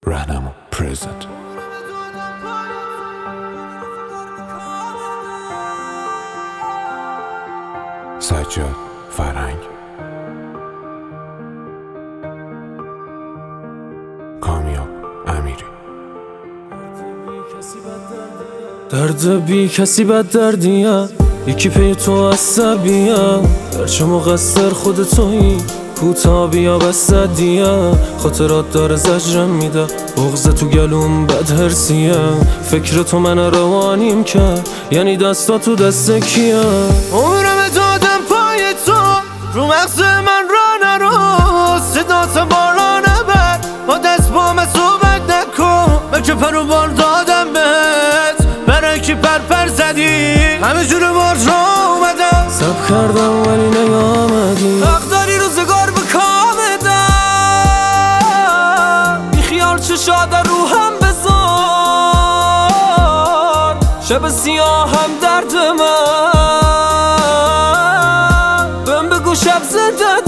راهنما پرزنت. سجاد فرهنگ، کامیاب امیری. درد بی کسی بد دردیم، یکی پی تو عصبیم، گرچه مقصر خود تویی، کوتا بیا بستدیم، خاطرات داره زجرم میده، بغض تو گلوم بد هرسیم، فکر تو من روانیم کرد، یعنی دستا تو دست کیم. عمرم دادم پای تو، رو مغز من را نرو، صدات بالا نبر، با دست با من صحبت نکن، بلکه پرو بار دادم بهت، برای کی پر زدی، همه جور بار را اومدم، سب کردم ولی نیامدی، حق داری روزگار به کامدم، بی خیال چشا در روحم بذار، شب سیاه هم درد من، بهم بگو شب زنده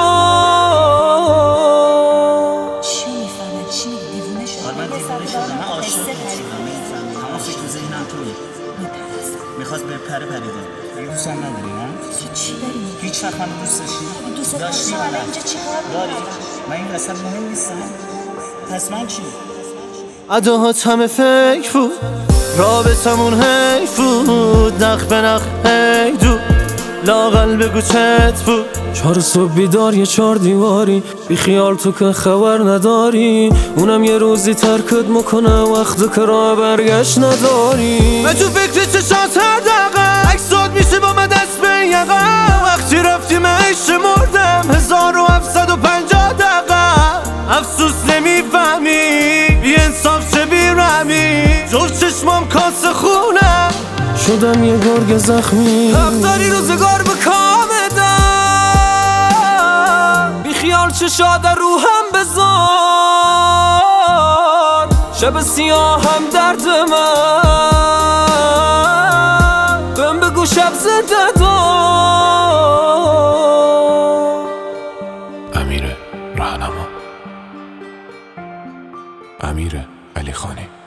دار. چی میفهمه؟ چی دیوونه شده؟ من دیوونه شدم، من عاشق شدم، اما فکر تو ذهنم تویی، میخواست به پریده دیگه. دوستم نداری نه؟ تو چی داری میگی؟ هیچ وقت من دوست داشتی؟ دوست داشتی داشتم، یا الان نه؟ اینجا چیکار داری؟ می‌کنم؟ من این وسط مهم نیستم؟ پس من چی؟ اداهات همه فکر بود، رابطمون حیف بود، نخ به نخ هیدو، لااقل بگو چت بود. 4 صبح بیدار یه 4 دیواری، بی خیال تو که خبر نداری، اونم یه روزی ترکت میکنه وقتی که راه برگشت نداری. من تو فکر چشات هر دقیقه عکسات میشه با من دست به یقه، وقتی رفتیم عشق مردم 1750 دقیقه، افسوس نمیفهمی بی انصاف چه بیرحمی، جور چشمام کاسه خونم شدم یه گرگ زخمی، حق داری روزگار به کامدم، بی خیال چشا در روحم بذار، شب سیاه هم درد من، بهم بگو شب زنده دار. امیر راهنما، امیر علی خانی.